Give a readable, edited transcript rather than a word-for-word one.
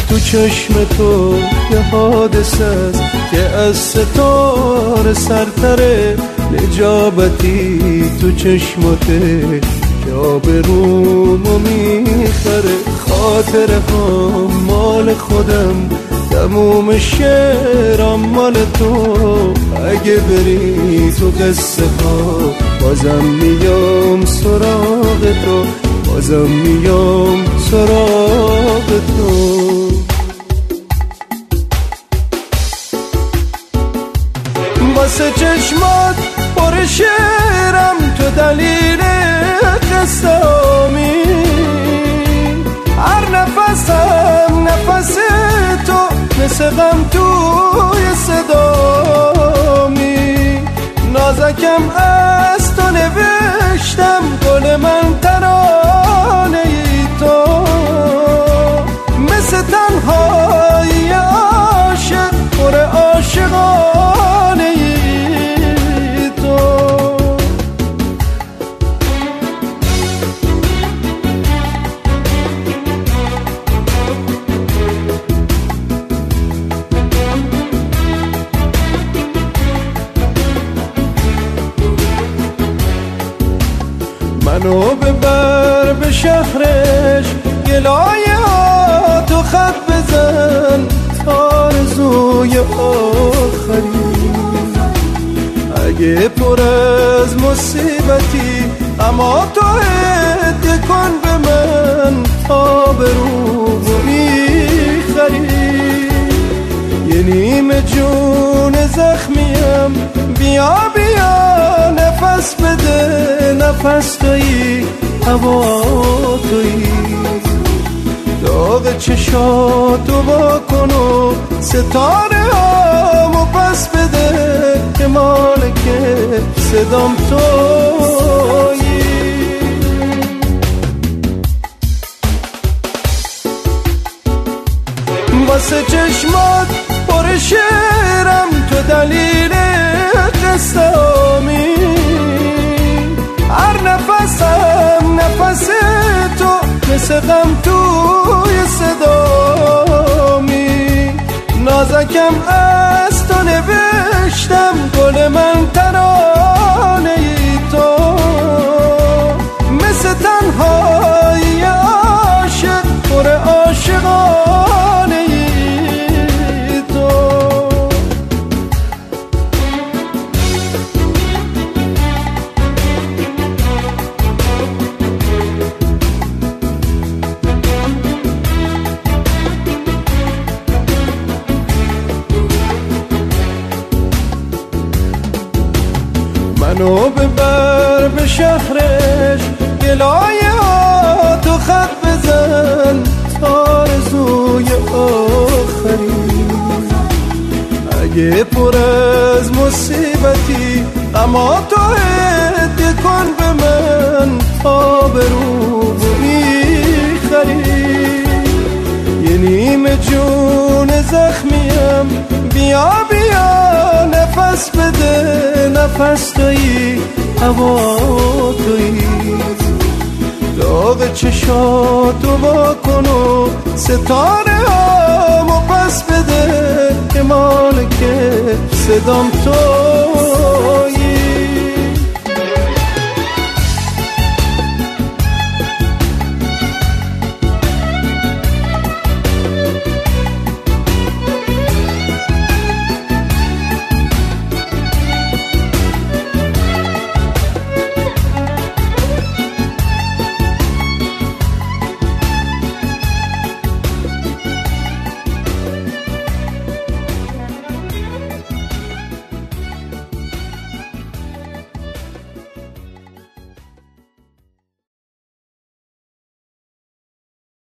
تو چشم تو یه حادثه است که از ستاره سرتره، نجابتی تو چشماته که آبرومو میخره. خاطره ها مال خودم، تموم شعرام مال تو. اگه بری تو قصه ها بازم میام سراغ تو، بازم میام سراغ تو. واسه چشمات پر شعرم، تو دلیل قصه هامی. هر نفسم نفس تو، مثل غم توی صدامی. نازکم از تو نوشتم، گل من ترانه ای تو. مثل تنهایی عاشق، پر عاشقانه ای تو. منو ببر به شهرش، گلایه ها تو خط بزن تا آرزوی آخری. اگه پر از مصیبتی، اما تو هدیه کن به من تا به رو میخری. یه نیمه جون زخمیم، بیا بیا نفس بده، نفس تویی هوا تویی. داغ چشاتو با کن و ستاره هامو پس بده، که مالک صدام تویی. واسه چشمات پر شعرم، تو دلیل قصه هامی. هر نفسم نفس تو، مثل غم توی صدامی. نازکم از تو نوشتم، گل من ترانه ای تو. مثل تنهایی عاشق، پر عاشقانه ای تو. منو ببر به شهرش، گلایه ها تو خط بزن تا آرزوی آخری. اگه پر از مصیبتی، اما تو هدیه کن به من تا به رو میخری. یه نیمه جون زخمیم، بیا بیا نفس بده، نفس تویی هوا تویی. داغ چشاتو با کن و ستاره هامو پس بده، که مالک صدام تو.